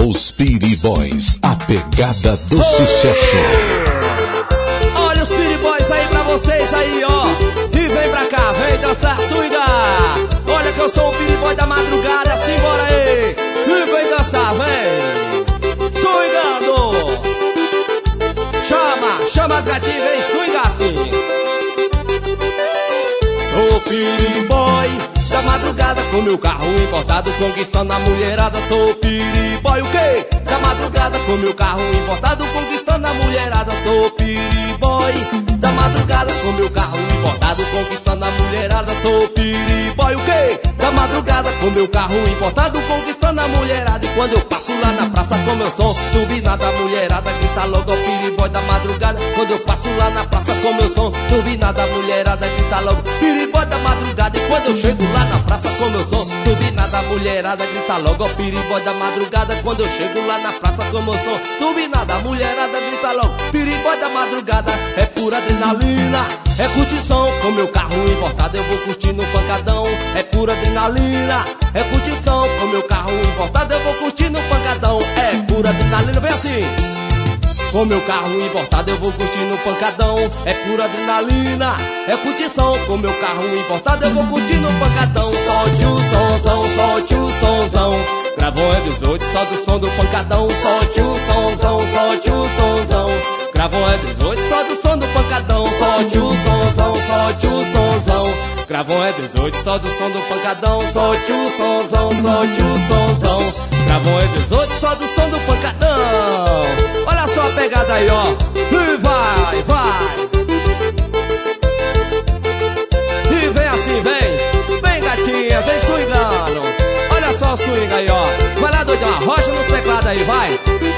Os Piri Boys, a pegada do sucesso. Olha os Piri Boys aí pra vocês aí, ó. E vem pra cá, vem dançar, swingar. Olha que eu sou o Piri Boy da madrugada, simbora aí. E vem dançar, vem swingando. Chama as gatinhas, vem swingar assim. Sou o Piri Boy da madrugada com meu carro importado, conquistando a mulherada. Sou o Piri Boy, o quê? Da madrugada com meu carro importado, conquistando a mulherada. Sou o Piri Boy da madrugada com meu carro importado, conquistando a mulherada. Sou o Piri Boy, o quê? Da madrugada com meu carro importado, conquistando a mulherada. E quando eu passo lá na praça com meu som turbinado, a mulherada grita logo: o Piri Boy da madrugada. Quando eu passo lá na praça com meu som turbinado, a mulherada grita logo: Piri Boy da madrugada. E quando eu chego lá na praça com meu som turbinado, a mulherada grita logo: o Piri Boy da madrugada. Quando eu chego lá na praça com meu som turbinado, a mulherada grita logo: Piri Boy da madrugada. É pura adrenalina, é curtição, com meu carro importado eu vou curtindo um pancadão. É pura adrenalina, é curtição, com meu carro importado eu vou curtindo um pancadão. É pura adrenalina, vem assim. Com meu carro importado eu vou curtindo um pancadão. É pura adrenalina, é curtição, com meu carro importado eu vou curtindo um pancadão. Solte o sonzão, solte o sonzão. Gravou é 18, só do som do pancadão. Solte o sonzão, solte o sonzão. Gravou é 18, só do som do pancadão. Solte o sonzão, solte o sonzão. Gravou é 18, só do som do pancadão. Solte o sonzão, solte o sonzão. Gravou é 18, só do som do pancadão. Olha só a pegada aí, ó. E vai, vai. E vem assim, vem. Vem, gatinha, vem swingando. Olha só o swing aí, ó. Vai lá, doidão, arrocha nos teclados aí, vai.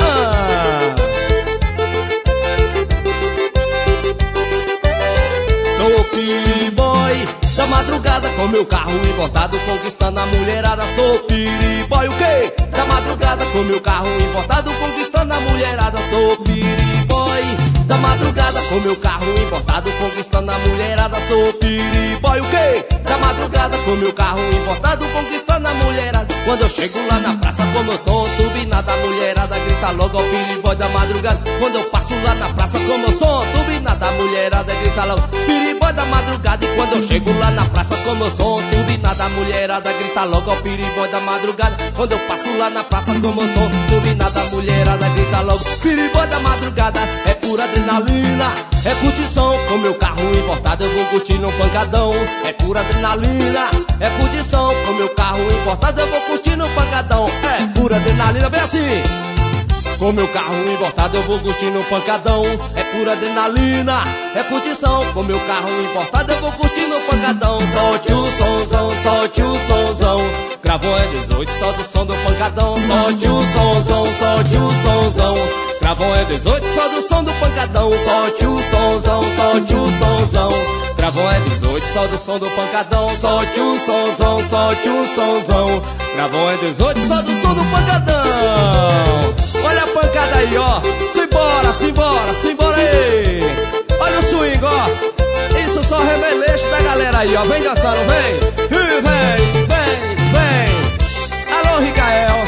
Sou o Piri Boy da madrugada com meu carro importado, conquistando a mulherada. Sou o Piri Boy, o quê? Da madrugada com meu carro importado, conquistando a mulherada. Sou o Piri Boy da madrugada com meu carro importado, conquistando a mulherada. Sou o Piri Boy, o quê? Da madrugada com meu carro importado, conquistando a mulherada. Quando eu chego lá na praça com meu som turbinado, a mulherada grita logo: o Piri Boy da madrugada. Quando eu passo lá na praça com meu som turbinado, a mulherada grita logo: Piri Boy da madrugada. E quando eu chego lá na praça com meu som turbinado, a mulherada grita logo: o Piri Boy da madrugada. Quando eu passo lá na praça com meu som turbinado, a mulherada grita logo: Piri Boy da madrugada. É pura adrenalina, é curtição, com meu carro importado eu vou curtindo um pancadão. É pura adrenalina, é curtição, com meu carro importado eu vou curtindo um pancadão. É pura adrenalina, bem assim. Com meu carro importado eu vou curtindo um pancadão. É pura adrenalina, é curtição, com meu carro importado eu vou curtindo um pancadão. Solte o sonzão, solte o sonzão. Gravou é 18, só do som do pancadão. Solte o sonzão, solte o sonzão. Gravou é 18, só do som do pancadão. Solte o sonzão, solte o sonzão. Gravou é 18, só do som do pancadão. Solte o sonzão, solte o sonzão. Gravou é 18, só do som do pancadão. Olha a pancada aí, ó. Simbora, simbora, simbora aí. Olha o swing, ó. Isso só remeleixo da galera aí, ó. Vem dançando, vem. E vem, vem, vem. Alô, Ricael.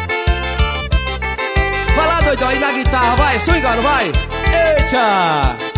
Vai lá, doidão, aí na guitarra, vai, swingando, vai. Eita.